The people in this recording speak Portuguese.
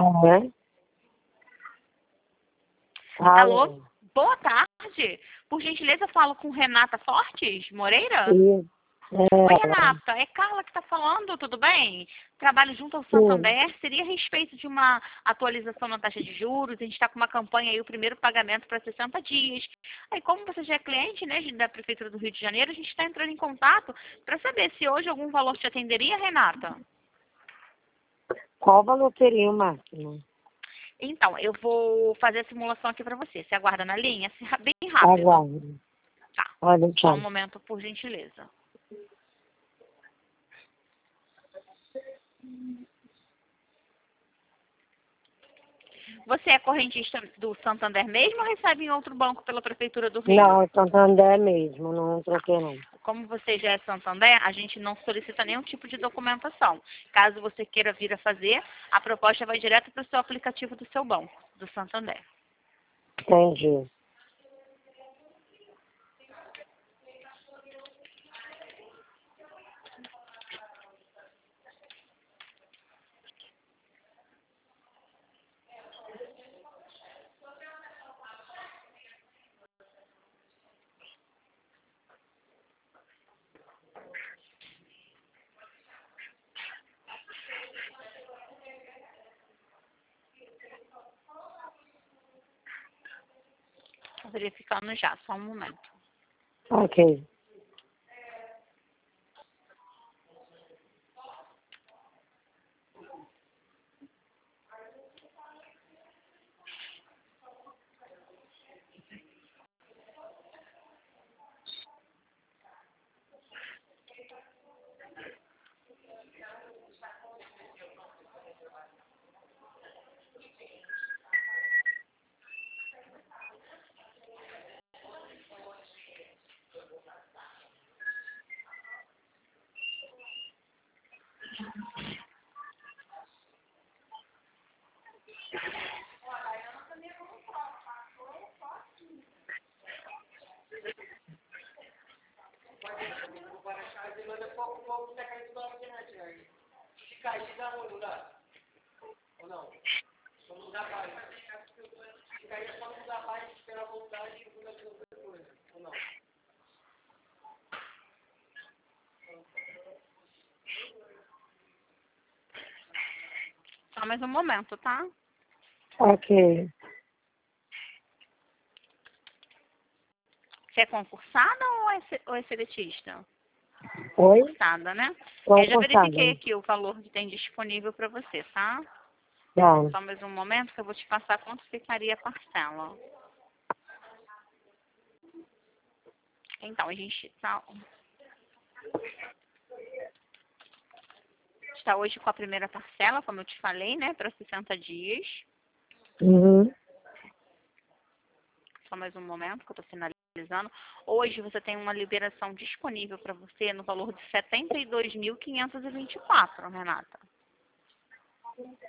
É. Alô? Boa tarde. Por gentileza, eu falo com Renata Fortes Moreira? Sim. Oi, Renata. É Carla que está falando, tudo bem? Trabalho junto ao Santander. Seria a respeito de uma atualização na taxa de juros. A gente está com uma campanha aí, o primeiro pagamento para 60 dias. Aí, como você já é cliente, né, da Prefeitura do Rio de Janeiro, a gente está entrando em contato para saber se hoje algum valor te atenderia, Renata? Qual valor teria o máximo? Então, eu vou fazer a simulação aqui para você. Você aguarda na linha? Bem rápido. Aguardo. Tá. Olha, Só um momento, por gentileza. Você é correntista do Santander mesmo ou recebe em outro banco pela Prefeitura do Rio? Não, é Santander mesmo, não troquei não. Como você já é Santander, a gente não solicita nenhum tipo de documentação. Caso você queira vir a fazer, a proposta vai direto para o seu aplicativo do seu banco, do Santander. Entendi. Estou verificando já, só um momento. Ok. Só mais um momento, tá? Ok. Você é concursada ou é seletista? Oi? Concursada, né? Eu já Concursada. verifiquei aqui o valor que tem disponível para você, tá? Tá. Só mais um momento que eu vou te passar quanto ficaria a parcela. Então, a gente está hoje com a primeira parcela, como eu te falei, né? Para 60 dias. Uhum. Só mais um momento que eu estou finalizando. Hoje você tem uma liberação disponível para você no valor de R$ 72.524, Renata.